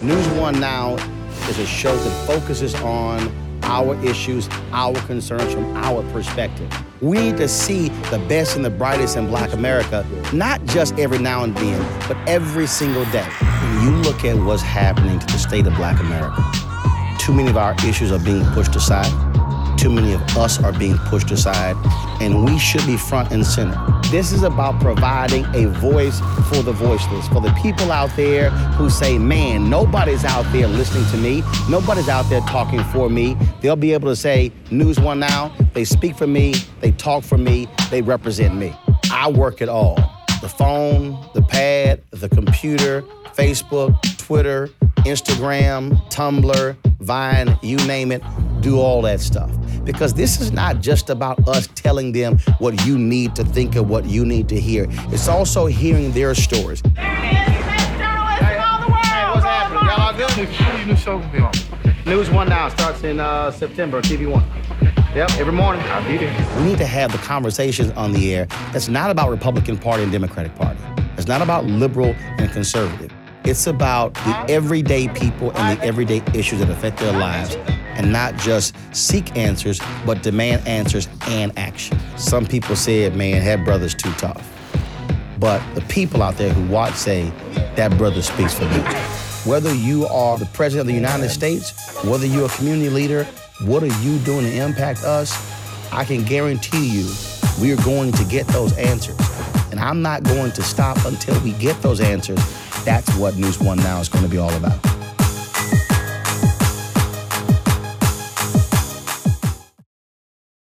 News One Now is a show that focuses on our issues, our concerns from our perspective. We need to see the best and the brightest in Black America, not just every now and then, but every single day. When you look at what's happening to the state of Black America, too many of our issues are being pushed aside. Too many of us are being pushed aside, and we should be front and center. This is about providing a voice for the voiceless, for the people out there who say, man, nobody's out there listening to me, nobody's out there talking for me. They'll be able to say, News One Now, they speak for me, they talk for me, they represent me. I work it all. The phone, the pad, the computer, Facebook, Twitter, Instagram, Tumblr, Vine, you name it, do all that stuff. Because this is not just about us telling them what you need to think of, what you need to hear. It's also hearing their stories. There he is, the best journalist in all the world. Hey, what's happening? Y'all all good? New show will be on. News One Now starts in September, TV One. Yep, every morning. I'll be there. We need to have the conversations on the air that's not about Republican Party and Democratic Party. It's not about liberal and conservative. It's about the everyday people and the everyday issues that affect their lives, and not just seek answers, but demand answers and action. Some people said, man, that brother's too tough. But the people out there who watch say, that brother speaks for me. Whether you are the President of the United States, whether you're a community leader, what are you doing to impact us? I can guarantee you, we are going to get those answers. And I'm not going to stop until we get those answers. That's what News One Now is going to be all about.